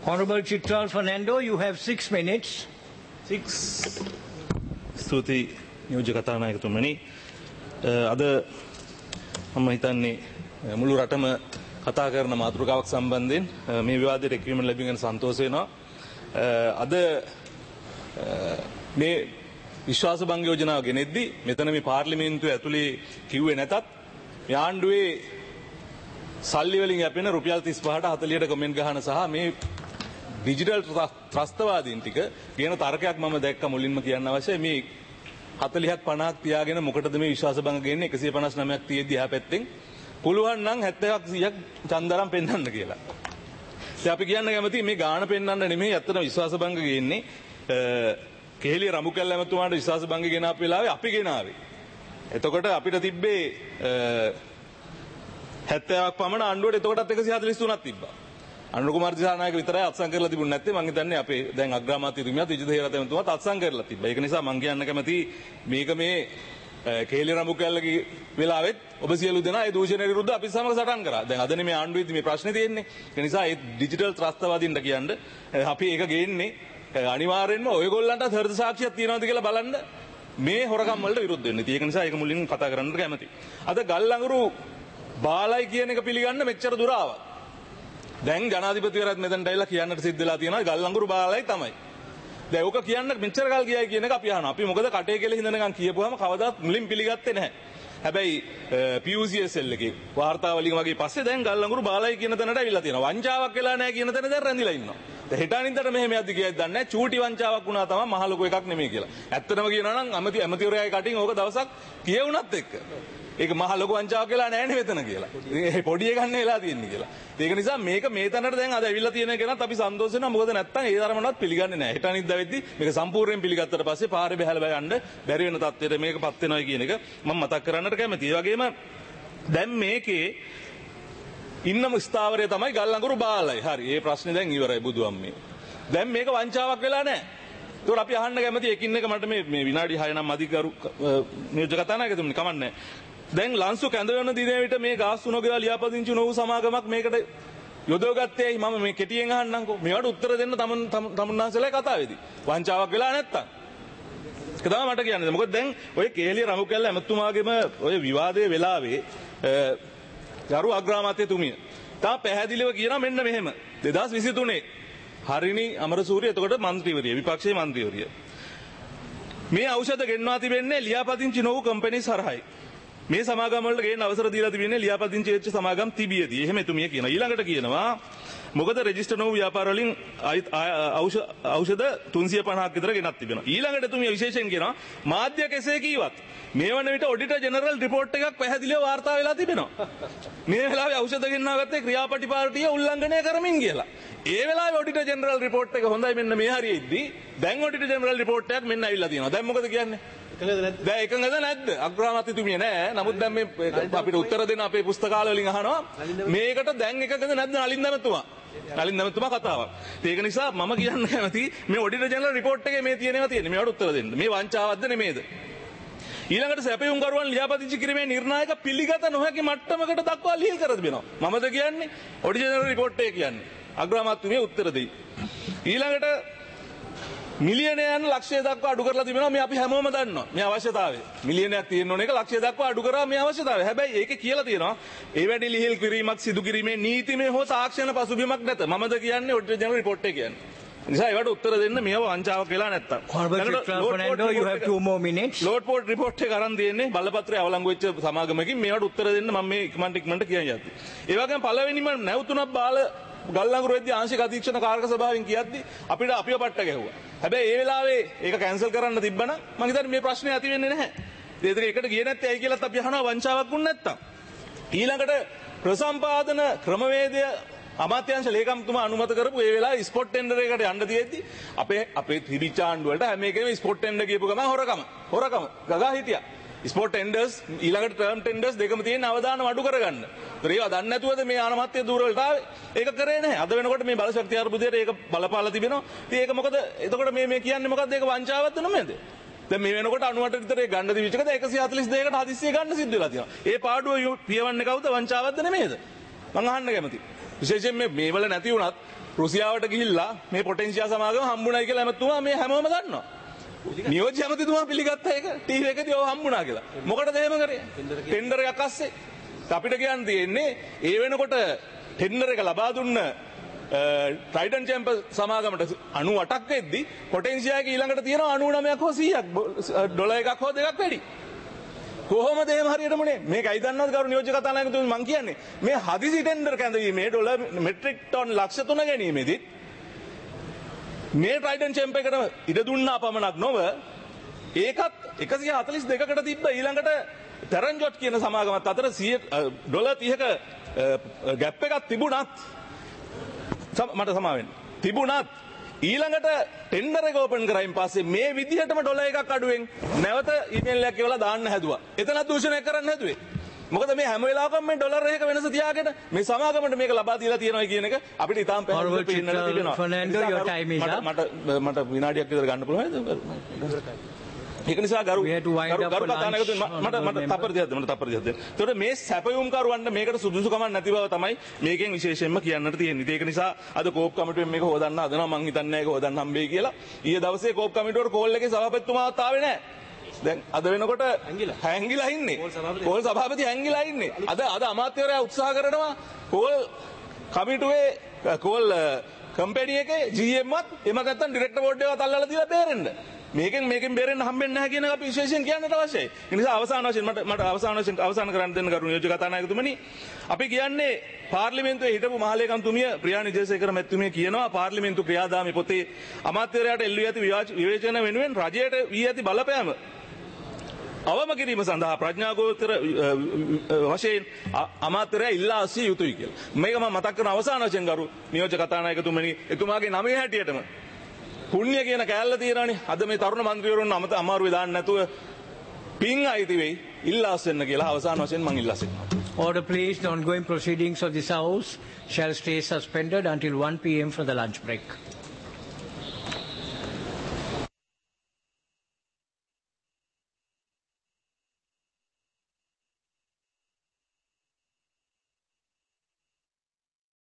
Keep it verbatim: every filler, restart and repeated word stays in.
Honorable Chitral Fernando, you have six minutes. Six. ස්තුති නියෝජ්‍ය කතානායකතුමනි. අද මම හිතන්නේ මුළු රටම කතා කරන මාතෘකාවක් සම්බන්ධයෙන් මේ විවාදයට එක්වීම ලැබීම ගැන සන්තෝෂ වෙනවා. අද මේ විශ්වාස භංග යෝජනාව ගෙනෙද්දී මෙතන මේ පාර්ලිමේන්තුව ඇතුලේ කිව්වේ නැතත් මේ ආණ්ඩුවේ සල්ලි වලින් යැපෙන රුපියල් තිස් පහට හතලියට කමෙන්ට් ගහන සහ මේ ඩිජිටල් ත්‍රස්තවාදීන් ටික කියන තර්කයක් මම දැක්ක මුලින්ම කියන්න අවශ්‍යයි. මේ හතලිහක් පනහක් තියාගෙන මොකටද මේ විශ්වාස භංග ගෙන්නේ එකසිය පනස් නවයක් තියෙද්දි එහා පැත්තෙන් පුළුවන් නම් හැත්තෑවක් සීයක් චන්දරම් පෙන්වන්න කියලා. ඉතින් අපි කියන්න කැමති මේ ගාණ පෙන්වන්න නෙමෙයි අත්තන විශ්වාස භංග ගෙන්නේ. කෙහෙලිය රඹුකැල්ල ඇමතුමාට විශ්වාස භංග ගෙනාපු වෙලාවේ අපි ගෙනාවේ. එතකොට අපිට තිබ්බේ හැත්තෑවක් පමණ ආණ්ඩුවට එතකොටත් එකසිය හතළිස් තුනක් තිබ්බා. අනුර කුමාර දිසානායක විතරයි අත්සන් කරලා තිබුණ නැත්තේ. මම හිතන්නේ අපේ දැන් අග්‍රාමාත්‍යතුමියත් විජිත හේරත එතුමාත් අත්සන් කරලා තිබ්බා. ඒක නිසා මම කියන්න කැමති මේක මේ කේලිය රඹුකැල්ලගේ වෙලාවෙත් ඔබ සියලු දෙනා ඒ දූෂණය විරුද්ධ අපි සමග සටන් කරා. දැන් අදනේ මේ ආණ්ඩුවේදී මේ ප්‍රශ්නේ තියෙන්නේ. ඒ නිසා ඒ ඩිජිටල් ත්‍රස්තවාදීන්ට කියන්නේ අපි ඒක ගේන්නේ අනිවාර්යෙන්ම ඔයගොල්ලන්ට හෘද සාක්ෂියක් තියනවාද කියලා බලන්න මේ හොරකම් වලට විරුද්ධ වෙන්න. ඒක නිසා ඒක මුලින්ම කතා කරන්නට කැමතියි. අද ගල් අඟුරු බාලයි කියන එක පිළිගන්න මෙච්චර දුර ආවා. දැන් ජනාධිපතිවරයාත් මෙතනට ඇවිල්ලා කියන්නට සිද්ධ වෙලා තියෙනවා ගල් අඟුරු බාලයි තමයි. දැන් ඕක කියන්න මෙච්චර කල් ගියයි කියන එක අපි අහනවා. අපි මොකද කටේ කෙල හිඳනකම් කියපුවාම කවදාත් මුලින් පිළිගත්තේ නැහැ. හැබැයි P U C S L එකේ වාර්තාවලින් වගේ පස්සේ දැන් ගල් අඟුරු බාලයි කියන තැනට ඇවිල්ලා තියෙනවා. වංචාවක් වෙලා නැහැ කියන තැන දැන් රැඳිලා ඉන්නවා. දැන් හෙට අනිද්දාට මෙහෙම යද්දි කියයිද දන්නේ නැහැ. චූටි වංචාවක් වුණා තමයි මහ ලොකු එකක් නෙමෙයි කියලා. ඇත්තටම කියනවා නම් ඇමති ඇමතිවරයාගේ කටින් ඕක දවසක් කියවුණත් එක්ක ඒක මහ ලොකු වංචාවක් වෙලා නැහැ නේ මෙතන කියලා. ඉතින් පොඩි එකක් නේ වෙලා තියෙන්නේ කියලා. ඒක නිසා මේක මේ තැනට දැන් අද ඇවිල්ලා තියෙන කෙනත් අපි සන්තෝෂ වෙනවා. මොකද නැත්තම් ඒ තරමවත් පිළිගන්නේ නැහැ. හෙට අනිද්දා වෙද්දි මේක සම්පූර්ණයෙන් පිළිගත්තට පස්සේ පාරේ බහැලා බය යන්න බැරි වෙන තත්ත්වයට මේකපත් වෙනවා කියන එක මම මතක් කරන්නට කැමතියි. ඒ වගේම දැන් මේකේ ඉන්නම ස්ථාවරය තමයි ගල් අඟුරු බාලයි. හරි. මේ ප්‍රශ්නේ දැන් ඉවරයි බුදුහාමී. දැන් මේක වංචාවක් වෙලා නැහැ. ඒකට අපි අහන්න කැමති එකින් එක මට මේ මේ විනාඩි හය නම් අධිකරු නියෝජ්‍ය කතානායකතුමනි කමන්නේ. දැන් ලන්සු කැඳ වෙන දිනේ විතර මේ ගාස් තුනකේවා ලියාපදිංචි නොවු සමාගමක් මේකට යොදවගත්තේ මම මේ කෙටියෙන් අහන්නම්කෝ. මේවට උත්තර දෙන්න තමුන් තමුන්නාන්සලා කතාවේදී. වංචාවක් වෙලා නැත්තම්. ඒක තමයි මට කියන්නේ. මොකද දැන් ඔය කේලිය රමුකැල්ල ඇමතුමාගේම ඔය විවාදයේ වෙලාවේ ගරු අග්‍රාමාත්‍යතුමිය තා පැහැදිලිව කියනවා මෙන්න මෙහෙම දෙදහස් විසිතුනේ හරිනි අමරසූරිය එතකොට മന്ത്രിවරිය විපක්ෂයේ മന്ത്രിවරිය මේ ඖෂධ ගෙන්වා තිබෙන්නේ ලියාපදිංචි නොවු කම්පැනිස් හරහායි. මේ සමාගම් වලට ගේන්න අවසර දීලා තිබෙන්නේ ලියාපදිංචි වෙච්ච සමාගම් තිබියදී. එහෙම එතුමිය කියනවා. ඊළඟට කියනවා මොකද රෙජිස්ටර් නොවු ව්‍යාපාර වලින් ඖෂධ තුන්සිය පනහක් විතර ගෙනත් තිබෙනවා. ඊළඟට එතුමිය විශේෂයෙන් කියනවා මාධ්‍ය කෙසේ කීවත් මේ වන විට ඔඩිටර් ජෙනරල් රිපෝට් එකක් පැහැදිලිව වාර්තා වෙලා තිබෙනවා. මේ වෙලාවේ ඖෂධ ගෙන්වා ගත්තේ ක්‍රියාපටිපාටිය උල්ලංඝනය කරමින් කියලා. ඒ වෙලාවේ ඔඩිටර් ජෙනරල් රිපෝට් එක හොඳයි මෙන්න මේ හරියෙද්දි දැන් ඔඩිටර් ජෙනරල් රිපෝට් එකක් මෙන්න ඇවිල්ලා තියෙනවා. දැන් මොකද කියන්නේ? දැන් එකඟද නැද්ද? අග්‍රාමාත්‍යතුමිය නෑ. නමුත් දැන් මේ අපිට උත්තර දෙන අපේ පුස්තකාල වලින් අහනවා මේකට දැන් එකඟද නැද්ද නලින් දැමතුමා? නලින් දැමතුමා කතාවක්. ඒක නිසා මම කියන්න කැමති මේ ඔඩිටර් ජෙනරල් රිපෝට් එකේ මේ තියෙනවා තියෙන්නේ. මේවට උත්තර දෙන්න. මේ වංචාවක්ද නෙමේද? ඊළඟට සැපයුම් කරුවන් ලියාපදිංචි කිරීමේ නිර්ණායක පිළිගත නොහැකි මට්ටමකට දක්වා ලිහිල් කර තිබෙනවා. මමද කියන්නේ ඔඩිටර් ජෙනරල් රිපෝට් එක කියන්නේ. අග්‍රාමාත්‍යතුමිය උත්තර දෙයි. ඊළඟට මිලියනයන් ලක්ෂය දක්වා අඩු කරලා තිබෙනවා. මේ අපි හැමෝම දන්නවා මේ අවශ්‍යතාවය. මිලියනයක් තියෙන්න ඕන එක ලක්ෂය දක්වා අඩු කරා මේ අවශ්‍යතාවය. හැබැයි ඒකේ කියලා තියෙනවා ඒ වැඩි ලිහිල් කිරීමක් සිදු කිරීමේ නීතිමය හෝ තාක්ෂණ පසුබිමක් නැත. මමද කියන්නේ ඔඩිටර් ජෙනරල් රිපෝට් එක කියන්නේ. නිසා ඒවට උත්තර දෙන්න මේව වංචාවක් වෙලා නැත්තම්. Fernando, you have two more minutes. Load port report එක අරන් දෙන්නේ බලපත්‍රය අවලංගු වෙච්ච සමාගමකින් මේවට උත්තර දෙන්න මම මේ ඉක්මනට ඉක්මනට කියන්න යද්දි. ඒ වගේම පළවෙනිම නැවතුණක් බාල ගල් අඟුරු වෙද්දී ආංශික අධීක්ෂණ කාර්ක සභාවෙන් කියද්දි අපිට අපිව පට්ට ගැහුවා. හැබැයි ඒ වෙලාවේ ඒක කැන්සල් කරන්න තිබ්බනම් මම හිතන්නේ මේ ප්‍රශ්නේ ඇති වෙන්නේ නැහැ. ඒ දෙක එකට ගියේ නැත්තේ ඇයි කියලාත් අපි අහනවා වංචාවක් වුණ නැත්තම්. ඊළඟට ප්‍රසම්පාදන ක්‍රමවේදය අමාත්‍යාංශ ලේකම්තුමා අනුමත කරපු ඒ වෙලාවේ ස්පොට් ටෙන්ඩර් එකකට යන්න තියෙද්දි අපේ අපේ තිබිච්ච ආණ්ඩුව වලට හැම එකේම ස්පොට් ටෙන්ඩර් කියපු ගමන් හොරකම හොරකම ගගා හිටියා. ස්පොට් ටෙන්ඩර්ස් ඊළඟට ටර්ම් ටෙන්ඩර්ස් දෙකම තියෙන අවදානම් අඩු කරගන්න. ඒතර ඒවා දන්නේ නැතුවද මේ අනමත්ය දූර වලට ආවේ? ඒක කරේ නැහැ. අද වෙනකොට මේ බල ශක්තිය අර්බුදයට ඒක බලපාලා තිබෙනවා. ඉතින් ඒක මොකද? එතකොට මේ මේ කියන්නේ මොකද්ද? ඒක වංචාවක්ද නෙමෙයිද? දැන් මේ වෙනකොට අනූ අට විතර ගන්න දිවිච්ච එකද එකසිය හතළිස් දෙකකට හදිස්සිය ගන්න සිද්ධ වෙලා තියෙනවා. ඒ පාඩුව පියවන්නේ කවුද? වංචාවක්ද නෙමෙයිද? මම අහන්න කැමතියි. විශේෂයෙන් මේ මේවල නැති වුණත් රුසියාවට ගිහිල්ලා මේ පොටෙන්ෂියා සමාගම හම්බුණයි කියලා ඇමතුමා මේ හැමෝම දන්නවා. නියෝජ්‍ය ඇමතිතුමා පිළිගත්ත එක ටීවී එකදී ඔය හම්බුණා කියලා. මොකටද එහෙම කරේ? ටෙන්ඩර් එකක් අස්සේ. අපිට කියන්න තියෙන්නේ ඒ වෙනකොට ටෙන්ඩර් එක ලබා දුන්න ට්‍රයිඩන් චැම්පර් සමාගමට අනූඅටක් වෙද්දි පොටෙන්ෂියාගේ ඊළඟට තියෙනවා අනූ නවයක් හෝ සීයක් ඩොලර් එකක් හෝ දෙකක් වැඩි. කොහොමද එහෙම හරියටම නේ? මේකයි දන්නවද ගරු නියෝජ්‍ය කතානායකතුමනි මං කියන්නේ මේ හදිසි ටෙන්ඩර් කැඳවීමේ ඩොලර් මෙට්‍රික් ටන් ලක්ෂ තුන ගැනීමේදී මේ ට්‍රයිඩන් චැම්පර් එකට ඉඩ දුන්නා පමණක් නොව ඒකත් එකසිය හතළිස් දෙකකට තිබ්බ ඊළඟට ටරන්ජොට් කියන සමාගමත් අතර ඩොලර් තිහක ගැප් එකක් තිබුණත් මට සමාවෙන්න තිබුණත් ඊළඟට ටෙන්ඩර් එක ඕපන් කරයින් පස්සේ මේ විදිහටම ඩොලර් එකක් අඩුවෙන් නැවත ඊමේල් එකක් කියලා දාන්න හැදුවා. එතනත් දූෂණය කරන්න හැදුවේ. මොකද මේ හැම වෙලාවකම මේ ඩොලර් එක වෙනස තියාගෙන මේ සමාගමට මේක ලබා දීලා තියෙනවා කියන එක අපිට ඉතාම පැහැදිලිව පේන්න තිබෙනවා. Fernando, your time is up. මට මට විනාඩියක් විතර ගන්න පුළුවන්ද? ඒක නිසා ගරු ගරු කතානායකතුමනි මට මට තප්පර දෙයක් දෙන්න මට තප්පර දෙයක් දෙන්න. ඒතකොට මේ සැපයුම් කරුවන්ට මේකට සුදුසුකමක් නැති බව තමයි මේකෙන් විශේෂයෙන්ම කියන්නට තියෙන්නේ. ඒක නිසා අද කෝප් කමිටුවෙන් මේක හොදන්න හදනවා මං හිතන්නේ ඒක හොදන්න හම්බෙයි කියලා. ඊයේ දවසේ කෝප් කමිටුවට කෝල් එකේ සභාපතිතුමාවත් ආවේ නැහැ. දැන් අද වෙනකොට හැංගිලා ඉන්නේ. කෝල් සභාපති හැංගිලා ඉන්නේ. අද අද අමාත්‍යවරයා උත්සාහ කරනවා කෝල් කමිටුවේ කෝල් කම්පැනි එකේ ජී එම්වත් එමත් නැත්නම් ඩිරෙක්ටර් බෝඩ් එකවත් අල්ලලා දීලා බේරෙන්න. මේකෙන් මේකෙන් බේරෙන්න හම්බෙන්නේ නැහැ කියන එක අපි විශේෂයෙන් කියන්නට අවශ්‍යයි. ඒ නිසා අවසාන වශයෙන් මට මට අවසාන වශයෙන් අවසන් කරන්න දෙන්න කරුණු නියෝජ්‍ය කතානායකතුමනි අපි කියන්නේ පාර්ලිමේන්තුවේ හිටපු මහලේකම්තුමිය ප්‍රියා නිජේසේකර මැතිතුමිය කියනවා පාර්ලිමේන්තු ක්‍රියාදාමයේ පොතේ අමාත්‍යවරයාට එල්ලී ඇති විවේචන වෙනුවෙන් රජයට වී ඇති බලපෑම අවම කිරීම සඳහා ප්‍රඥාගෝචර වශයෙන් අමාත්‍යවරයා ඉල්ලා අසිය යුතුයි කියලා. මේක මම මතක් කරන අවසාන වශයෙන් ගරු නියෝජ්‍ය කතානායකතුමනි එතුමාගේ නමේ හැටියටම පුණ්‍ය කියන කෑල්ල තියෙනවානේ. අද මේ තරුණ മന്ത്രിවරුන් අමත අමාරුවේ දාන්න නැතුව පින් අයිති වෙයි ඉල්ලාස් වෙන්න කියලා අවසාන වශයෙන් මම ඉල්ලා සිටිනවා. Order please. The ongoing proceedings of this house shall stay suspended until one p m for the lunch break.